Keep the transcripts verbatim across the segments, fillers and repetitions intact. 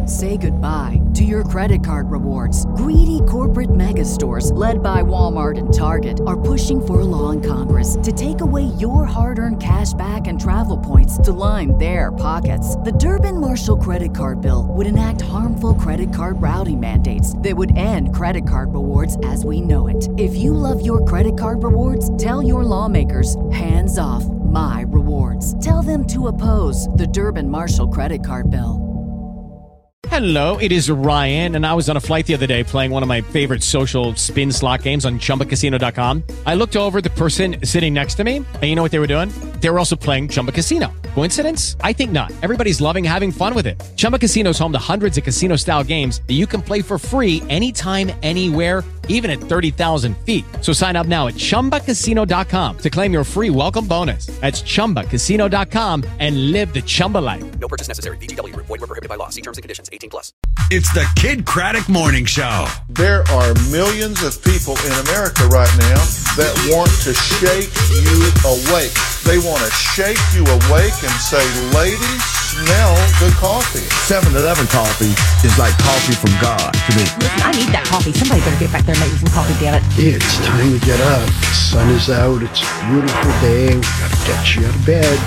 Say goodbye to your credit card rewards. Greedy corporate mega stores, led by Walmart and Target, are pushing for a law in Congress to take away your hard-earned cash back and travel points to line their pockets. The Durbin-Marshall credit card bill would enact harmful credit card routing mandates that would end credit card rewards as we know it. If you love your credit card rewards, tell your lawmakers, hands off my rewards. Tell them to oppose the Durbin-Marshall credit card bill. Hello, it is Ryan, and I was on a flight the other day playing one of my favorite social spin slot games on Chumba Casino dot com. I looked over at the person sitting next to me, and you know what they were doing? They were also playing Chumba Casino. Coincidence? I think not. Everybody's loving having fun with it. Chumba Casino is home to hundreds of casino-style games that you can play for free anytime, anywhere, even at thirty thousand feet. So sign up now at Chumba Casino dot com to claim your free welcome bonus. That's Chumba Casino dot com and live the Chumba life. No purchase necessary. V G W. Void where prohibited by law. See terms and conditions. eighteen plus. It's the Kid Craddock Morning Show. There are millions of people in America right now that want to shake you awake. They want to shake you awake and say, ladies, smell the coffee. seven eleven coffee is like coffee from God to me. Listen, I need that coffee. Somebody better get back there and make me some coffee, damn it. It's time to get up. The sun is out. It's a beautiful day. We gotta get you out of bed.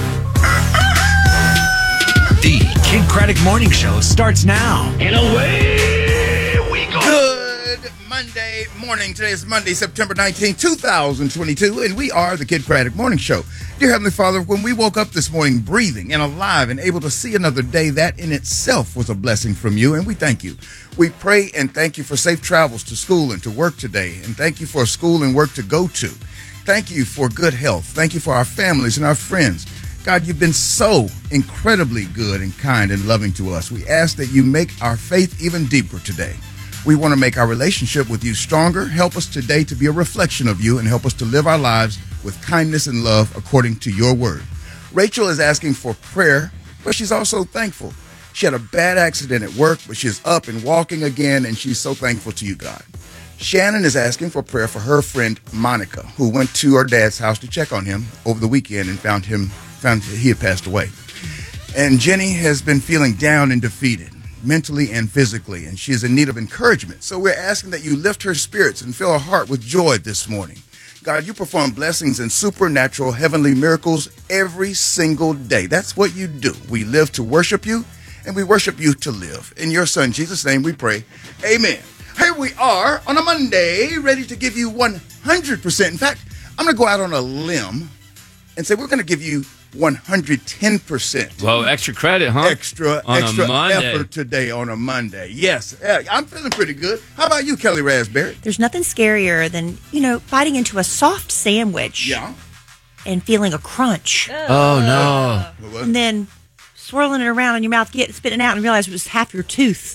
The Kid Craddock Morning Show starts now. And away we go. Good Monday morning. Today is Monday, September nineteenth, twenty twenty-two, and we are the Kid Craddock Morning Show. Dear Heavenly Father, when we woke up this morning breathing and alive and able to see another day, that in itself was a blessing from you, and we thank you. We pray and thank you for safe travels to school and to work today, and thank you for school and work to go to. Thank you for good health. Thank you for our families and our friends. God, you've been so incredibly good and kind and loving to us. We ask that you make our faith even deeper today. We want to make our relationship with you stronger. Help us today to be a reflection of you and help us to live our lives with kindness and love according to your word. Rachel is asking for prayer, but she's also thankful. She had a bad accident at work, but she's up and walking again, and she's so thankful to you, God. Shannon is asking for prayer for her friend Monica, who went to her dad's house to check on him over the weekend and found him found he had passed away. And Jenny has been feeling down and defeated, mentally and physically, and she is in need of encouragement. So we're asking that you lift her spirits and fill her heart with joy this morning. God, you perform blessings and supernatural heavenly miracles every single day. That's what you do. We live to worship you, and we worship you to live. In your son, Jesus' name, we pray. Amen. Here we are on a Monday, ready to give you one hundred percent. In fact, I'm going to go out on a limb and say we're going to give you one hundred ten percent. Well, extra credit, huh? Extra, on extra a Monday. effort today on a Monday. Yes, yeah, I'm feeling pretty good. How about you, Kelly Raspberry? There's nothing scarier than, you know, biting into a soft sandwich. Yeah. And feeling a crunch. Oh, no. And then swirling it around in your mouth, get spitting it out, and realize it was half your tooth.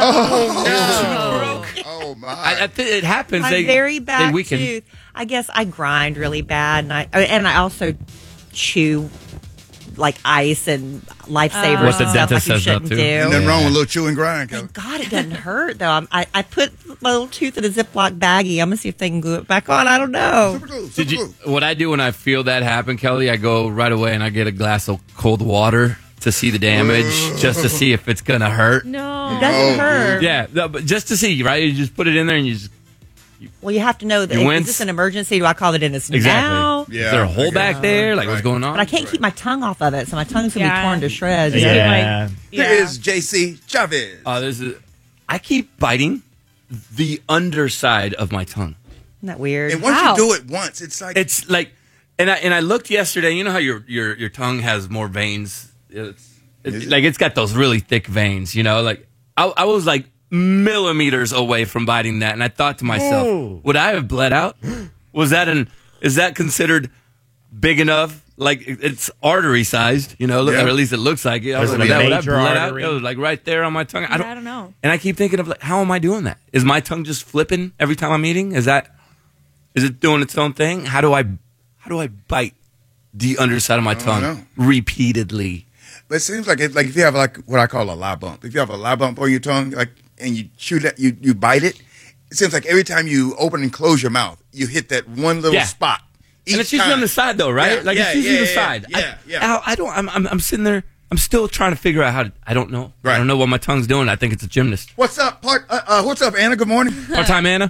Oh, no. Oh, my. I, I think it happens. My they, very bad they weaken. tooth. I guess I grind really bad, and I and I also chew like ice and lifesavers uh, what the and stuff dentist like you says shouldn't that too. do. Nothing wrong with a little chew and grind, Kelly. Thank God, it doesn't hurt though. I'm, I I put my little tooth in a Ziploc baggie. I'm gonna see if they can glue it back on. I don't know. Super glue, super Did you? glue. What I do when I feel that happen, Kelly, I go right away and I get a glass of cold water to see the damage, just to see if it's gonna hurt. No, it doesn't Oh, hurt. Yeah, no, but just to see, right? You just put it in there and you just Well, you have to know that You is wince. this an emergency? Do I call the dentist exactly. now? Yeah, Is there a hole okay. back there? Like Right. what's going on? But I can't keep my tongue off of it, so my tongue's gonna Yeah. be torn to shreds. Yeah. Here is J C Chavez. Uh, there's a, I keep biting the underside of my tongue. Isn't that weird? and once Wow. you do it once, it's like It's like, and I and I looked yesterday. You know how your your your tongue has more veins. It's, Is it's it? like it's got those really thick veins. You know, like I, I was like millimeters away from biting that, and I thought to myself, Whoa. would I have bled out? Was that an? Is that considered big enough? Like it- it's artery sized, you know, look, Yeah. or at least it looks like it. I was Was like, it a that, would I major bled artery? out? It was like right there on my tongue. I don't, I don't know. And I keep thinking of like, how am I doing that? Is my tongue just flipping every time I'm eating? Is that? Is it doing its own thing? How do I? How do I bite the underside of my don't tongue know. repeatedly? But it seems like it, like if you have like what I call a lie bump, if you have a lie bump on your tongue, like and you chew that, you you bite it. It seems like every time you open and close your mouth, you hit that one little Yeah. spot. Each And it's usually time. on the side though, right? Yeah, like yeah, it's usually yeah, the yeah, side. yeah, I, yeah. Al, I don't. I'm, I'm I'm sitting there. I'm still trying to figure out how to. I don't know. Right. I don't know what my tongue's doing. I think it's a gymnast. What's up, part? Uh, uh, what's up, Anna? Good morning. Part time, Anna.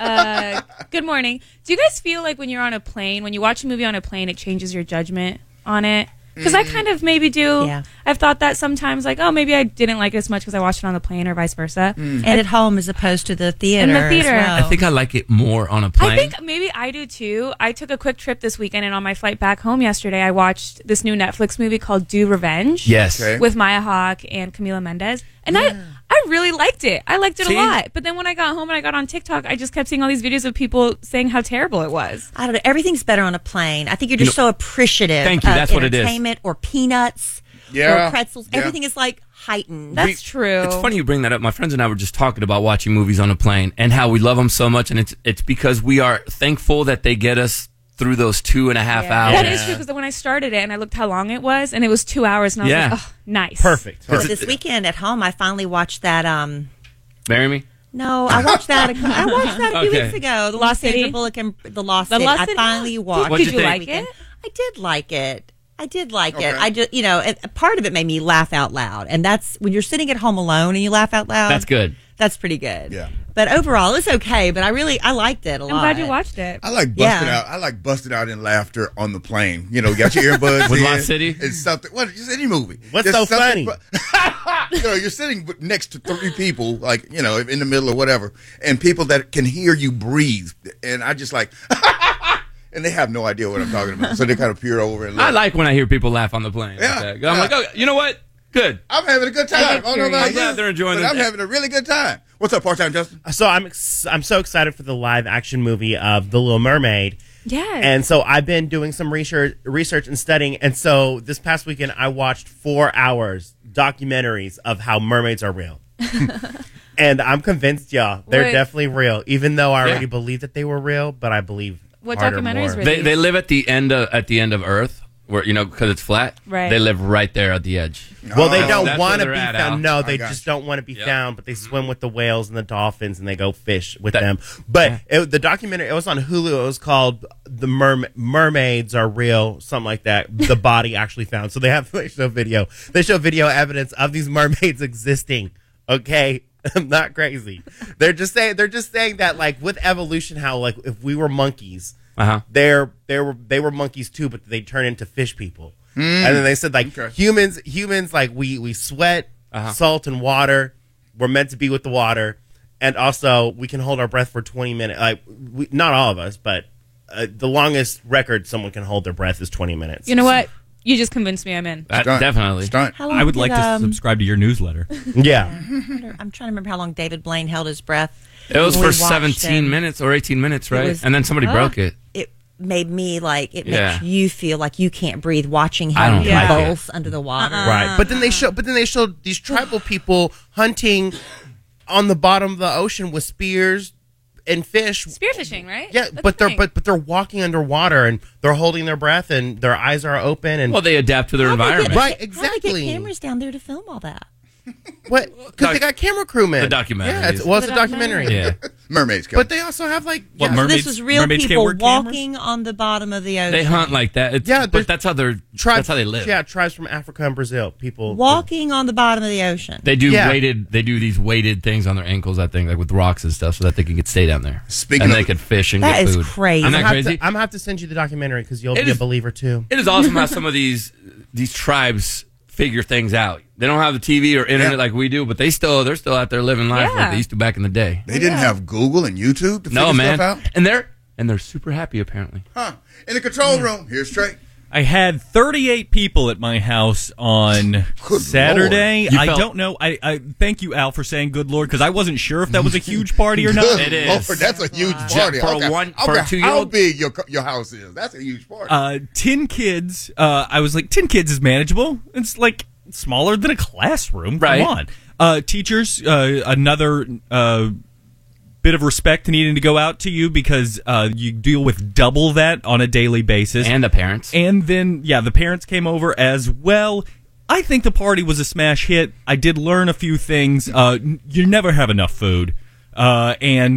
Uh, good morning. Do you guys feel like when you're on a plane, when you watch a movie on a plane, it changes your judgment on it? Because I kind of maybe do. Yeah. I've thought that sometimes, like, oh, maybe I didn't like it as much because I watched it on the plane or vice versa. And at home as opposed to the theater. In the theater. as well. I think I like it more on a plane. I think maybe I do too. I took a quick trip this weekend, and on my flight back home yesterday, I watched this new Netflix movie called Do Revenge. Yes. Okay. With Maya Hawke and Camila Mendes. And I I really liked it. I liked it See? a lot. But then when I got home and I got on TikTok, I just kept seeing all these videos of people saying how terrible it was. I don't know. Everything's better on a plane. I think you're just You know- so appreciative Thank you. of That's what it is. entertainment or peanuts Yeah. or pretzels. Yeah. Everything is like heightened. That's true. It's funny you bring that up. My friends and I were just talking about watching movies on a plane and how we love them so much, and it's it's because we are thankful that they get us through those two and a half Yeah. hours. That is true, because when I started it and I looked how long it was, and it was two hours, and I was Yeah. like, oh, nice. Perfect. But this weekend at home, I finally watched that. Um, Marry me? no, I watched that. A, I watched that a few Okay. weeks ago. The Lost Lost Sandra City? Bullock and the Lost The City. Lost I City? finally watched. What'd Did you you think? like it? I did like it. I did like Okay. it. I just, you know, it, part of it made me laugh out loud, and that's when you're sitting at home alone and you laugh out loud. That's good. That's pretty good. Yeah. But overall, it's okay. But I really, I liked it a I'm lot. glad you watched it. I like busted Yeah. out. I like busted out in laughter on the plane. You know, you got your earbuds With in. Lost City? It's something. What? Just any movie. What's Just so something- funny? you know, you're sitting next to three people, like you know, in the middle or whatever, and people that can hear you breathe, and I just like. And they have no idea what I'm talking about, so they kind of peer over and look. I like when I hear people laugh on the plane. Yeah. Okay. I'm like, oh, you know what? Good. I'm having a good time. I don't know about I'm you, glad they're enjoying but it. I'm having a really good time. What's up, part-time Justin? So I'm ex- I'm so excited for the live action movie of The Little Mermaid. Yes. And so I've been doing some research, research and studying. And so this past weekend, I watched four hours documentaries of how mermaids are real. And I'm convinced, y'all, they're Wait. definitely real. Even though I already Yeah. believed that they were real, but I believe What harder documentaries more. were They they live at the end of at the end of Earth, where you know because it's flat. Right. They live right there at the edge. Well, they Oh, don't that's want to where be they're at, found. Al. No, they I got just you. don't want to be Yep. found. But they swim with the whales and the dolphins, and they go fish with That- them. But it, the documentary, it was on Hulu. It was called "The Merm- Mermaids Are Real," something like that. The body actually found. So they have they show video. They show video evidence of these mermaids existing. Okay. I'm not crazy. They're just saying. They're just saying that, like, with evolution, how like if we were monkeys, Uh-huh. they're they were they were monkeys too, but they turn into fish people. And then they said like Okay. humans humans like we we sweat, Uh-huh. salt and water. We're meant to be with the water, and also we can hold our breath for twenty minutes. Like we, not all of us, but uh, the longest record someone can hold their breath is twenty minutes. You know what? You just convinced me I'm in. That, Stunt. definitely. Stunt. How long I would did, like to um, subscribe to your newsletter. Yeah. I'm trying to remember how long David Blaine held his breath. It was when we for watched seventeen him. minutes or eighteen minutes, right? was- and then somebody Oh. broke it. It made me like it Yeah. makes you feel like you can't breathe watching I him don't like convulse under the water. Right. But then they show but then they showed these tribal people hunting on the bottom of the ocean with spears and fish. Spearfishing, right? Yeah, That's but the they're thing. but but they're walking underwater and they're holding their breath and their eyes are open and Well, they adapt to their How'd they get- environment. Right, How'd they exactly. get cameras down there to film all that? what? Because they got camera crewmen. The documentary Yeah, it's, is- well, it's The a documentary. Yeah. Mermaids. Kelly. But they also have like What, yeah, So mermaids- this was real mermaids can't people wear cameras? walking on the bottom of the ocean. They hunt like that. It's, Yeah, but there's that's how they're. tribes. That's how they live. Yeah, tribes from Africa and Brazil. People walking on the bottom of the ocean. They do Yeah. weighted. They do these weighted things on their ankles. I think, like with rocks and stuff, so that they can get stay down there. Speaking and of- they could fish and That get is food. crazy. I'm I'm not gonna have crazy. to, I'm gonna have to send you the documentary because you'll It be is- a believer too. It is awesome how some of these these tribes figure things out. They don't have the T V or internet Yeah. like we do, but they still they're still out there living life Yeah. like they used to back in the day. They didn't have Google and YouTube to No figure man, stuff out. and they're and they're super happy apparently. Huh. In the control room, here's Trey. I had thirty-eight people at my house on Good Saturday. Lord. You I felt- don't know. I, I thank you, Al, for saying "Good Lord" because I wasn't sure if that was a huge party or not. Good It is. Lord, that's a huge Wow. party. For a Okay. one- I for a wonder how two-year-old? big your your house is. That's a huge party. Uh, ten kids. Uh, I was like, ten kids is manageable. It's like smaller than a classroom. Right. Come on. Uh, teachers, uh, another uh, bit of respect needing to go out to you because uh, you deal with double that on a daily basis. And the parents. And then, yeah, the parents came over as well. I think the party was a smash hit. I did learn a few things. Uh, n- you never have enough food. Uh, and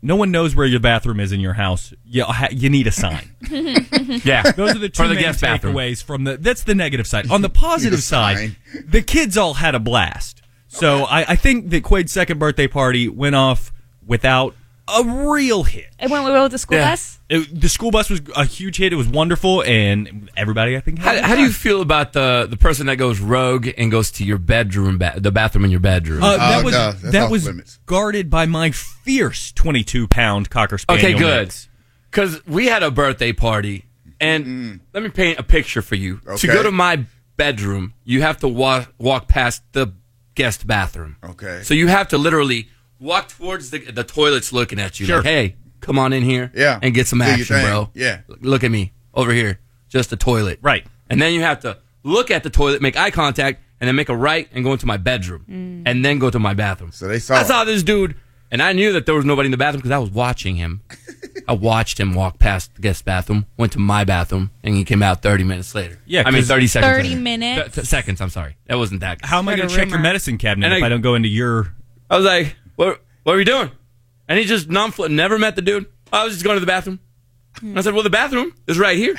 no one knows where your bathroom is in your house, you, ha- you need a sign. Yeah. Those are the two For the main guest bathroom. takeaways from the. That's the negative side. On the positive side, the kids all had a blast. So I, I think that Quaid's second birthday party went off without a real hit. It went well with the school Yeah. bus? It, the school bus was a huge hit. It was wonderful, and everybody, I think, had a How, good how do you time. feel about the the person that goes rogue and goes to your bedroom, ba- the bathroom in your bedroom? Uh, that was that was guarded by my fierce twenty-two pound cocker spaniel. Okay, good. mix. Because we had a birthday party, and let me paint a picture for you. To Okay. go to my bedroom, you have to walk walk past the guest bathroom. Okay. So you have to literally walk towards the the toilets, looking at you. Sure. Like, hey, come on in here, Yeah. and get some Do your action, thing. bro. Yeah. Look at me over here, just the toilet. Right. And then you have to look at the toilet, make eye contact, and then make a right and go into my bedroom, and then go to my bathroom. So they saw I it. saw this dude, and I knew that there was nobody in the bathroom because I was watching him. I watched him walk past the guest bathroom, went to my bathroom, and he came out thirty minutes later. Yeah, I mean 'cause- thirty seconds. thirty later. minutes? Th- th- seconds. I'm sorry, that wasn't that. How am I Heard going a to check your rumor. medicine cabinet And if I- I don't go into your? I was like, "What? What are we doing?" And he just non never met the dude. I was just going to the bathroom. And I said, "Well, the bathroom is right here."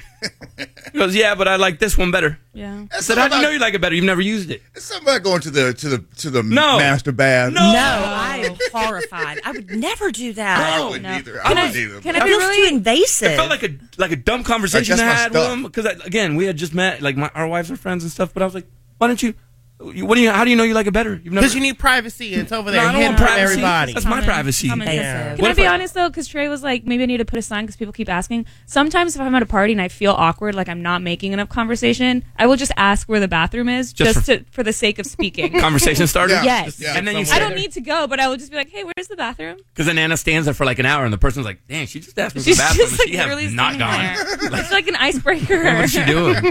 He goes, "Yeah, but I like this one better." Yeah. I said, "How do you know you like it better? You've never used it." It's something about going to the to the to the No. master bath. No. No, I am horrified. I would never do that. I No. wouldn't No. either. I Can I- wouldn't either. can but- I It be feels really- too invasive. It felt like a like a dumb conversation Like, I that's my had with stuff. him because again we had just met, like my, our wives are friends and stuff. But I was like, "Why don't you? What do you? How do you know you like it better? You've never." Because you need privacy. It's over there No, I don't hidden want from privacy. everybody. That's my Common- privacy. common sense. Yeah. Can What I if be I- honest though? Because Trey was like, maybe I need to put a sign because people keep asking. Sometimes if I'm at a party and I feel awkward, like I'm not making enough conversation, I will just ask where the bathroom is, Just just, for- to, for the sake of speaking. Conversation starter. Yeah. Yes. Yeah. And then you I say, don't need to go, but I will just be like, hey, where's the bathroom? because then Anna stands there for like an hour and the person's like, "Dang, she just asked me for She's the bathroom just and like she literally has not standing gone." there. It's like an icebreaker. What's she doing?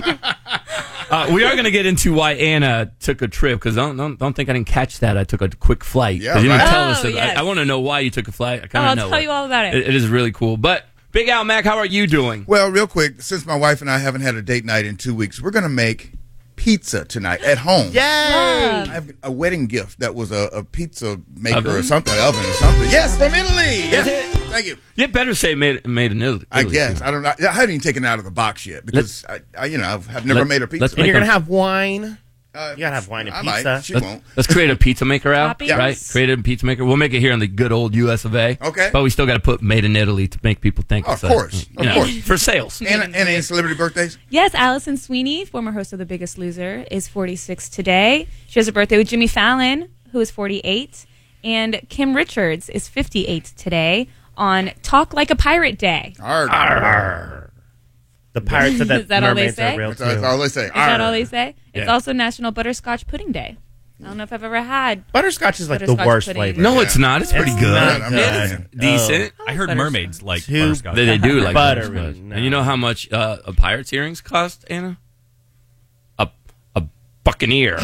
uh, we are going to get into why Anna took a trip because don't, don't don't think I didn't catch that. I took a quick flight. Yeah, 'Cause you didn't right. tell us. Oh, that. yes. I, I want to know why you took a flight. I Oh, kind of I'll know. tell it. you all about it. It, it is really cool. But Big Al Mac, how are you doing? Well, real quick, since my wife and I haven't had a date night in two weeks, we're going to make pizza tonight at home. Yay! I have a wedding gift that was a, a pizza maker Oven? or something, oven or something. Yes, from Italy. Yes. Yes. Thank you. You better say made made in Italy. I Italy, guess. too. I don't know. I haven't even taken it out of the box yet because I, I you know, I've, I've never Let- made a pizza. let's And you're Make going to a- have wine. Uh, You got to have wine and I pizza. might. She Let's, won't. let's create a pizza maker out, Toppings? right? Create a pizza maker. We'll make it here in the good old U S of A. Okay. But we still got to put made in Italy to make people think. Oh, it's of a- course. you Of know, course. for sales. Anna, Anna, any celebrity birthdays? Yes, Allison Sweeney, former host of The Biggest Loser, is forty-six today. She has a birthday with Jimmy Fallon, who is forty-eight. And Kim Richards is fifty-eight today on Talk Like a Pirate Day. Arr. Arr. The pirates of the Is that all they mermaids say? are real That's, too. that's all they say. Is that all they say? It's Yeah. also National Butterscotch Pudding Day. I don't know if I've ever had. Butterscotch is like the Butterscotch worst pudding. flavor. No, it's not. It's pretty It's good. not I'm good. not It's decent. I heard Butterscotch. mermaids like Too butterscotch. They, they do like Buttery, butterscotch. no. And you know how much uh, a pirate's earrings cost, Anna? A a buccaneer.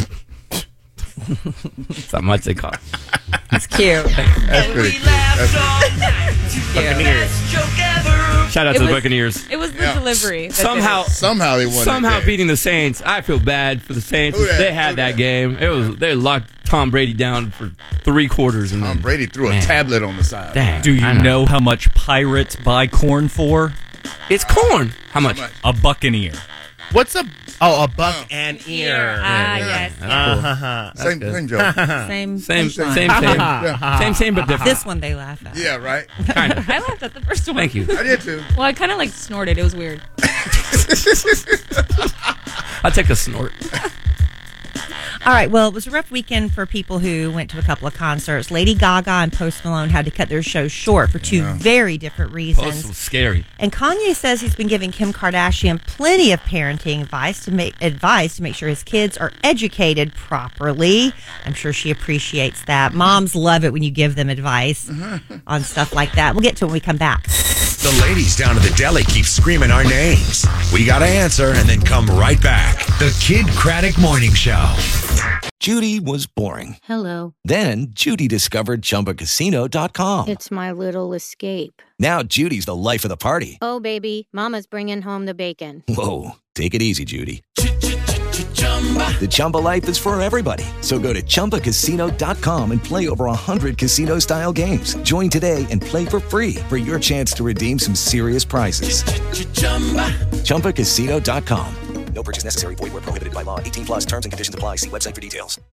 That's how much they cost. It's cute. That's pretty cute. That's Buccaneers. Shout out It to the was- Buccaneers. It was the Yeah. delivery. that did Somehow, it. Somehow they won. that somehow game. beating the Saints. I feel bad for the Saints. Who that? They had Who that that? game. It was they locked Tom Brady down for three quarters, and Tom then Brady threw a Man. tablet on the side. Dang, Do you I know. how much pirates buy corn for? It's corn. How much? much? A buccaneer. What's a oh a buck and ear? Ah, yes. Uh-huh. Same thing, Joe. Same, Same, punchline. same, same, same, same, but different. This one they laugh at. Yeah, right. Kind of. I laughed at the first one. Thank you. I did too. Well, I kind of like snorted. It was weird. I'll take a snort. All right. Well, it was a rough weekend for people who went to a couple of concerts. Lady Gaga and Post Malone had to cut their shows short for two very different reasons. Post was scary. And Kanye says he's been giving Kim Kardashian plenty of parenting advice to make advice to make sure his kids are educated properly. I'm sure she appreciates that. Moms love it when you give them advice on stuff like that. We'll get to it when we come back. The ladies down at the deli keep screaming our names. We got to answer and then come right back. The Kid Craddock Morning Show. Judy was boring. Hello. Then Judy discovered Chumba Casino dot com. It's my little escape. Now Judy's the life of the party. Oh, baby, mama's bringing home the bacon. Whoa, take it easy, Judy. The Chumba life is for everybody. So go to Chumba Casino dot com and play over one hundred casino-style games. Join today and play for free for your chance to redeem some serious prizes. Chumba Casino dot com. No purchase necessary. Void where prohibited by law. eighteen plus terms and conditions apply. See website for details.